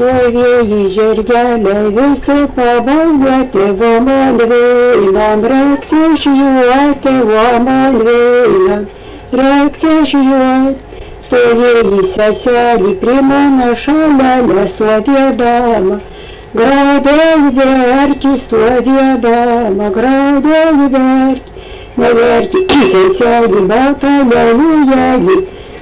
Tuvieji žirgelė visi pabaigiate, voman veinam, reiks išjuoti, voman veinam, reiks išjuoti. Stovėjai seselį prie mano šalia stovėdama, graudai verki stovėdama, graudai verki, neverki seselį, baltą lelijėlį.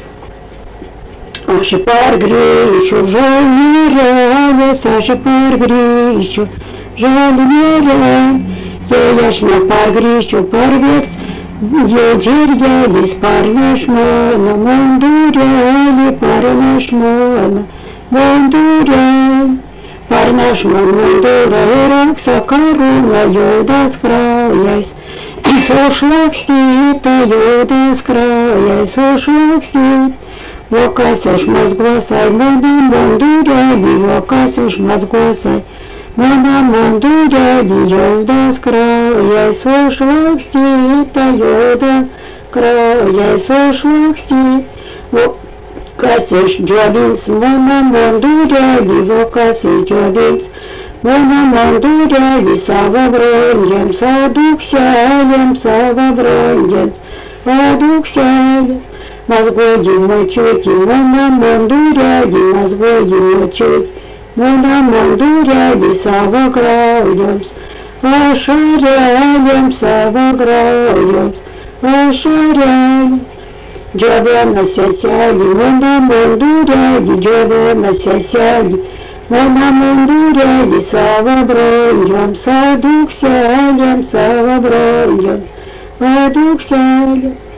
Aš pargrįšiu žalmirėlis, aš pargrįšiu žalmirėlis, jei aš nepargrįšiu, parvėks jau žirgelis, parneš mano mundurėlį, parneš mano mundurėlį, parneš mano mundurą ir aukso karūną juodas kraujas, sušlakstyta juodas kraujas, sušlakstyta. Vokas išmazgosai, mano mundurėlį, vokas išmazgosai, mano mundurėlį, juodas kraujas, sušlakstyta, juodas kraujas, sušlakstyta. Vokas išdžiovins, mano mundurėlį, vokas išdžiovins, mano mundurėlį savo brangiems, o dukselėms savo brangiems, o dukselėms. Mazgoji močiutė, mano mundurėlį, mazgoji močiutė, mano mundurėlį savo kraujams, ašarėlėms savo kraujams, ašarėlėms. Džiovina seselį, mano mundurėlį, džiovina seselį, mano mundurėlį savo brangiems, o dukselėms savo brangiems, o dukselėms.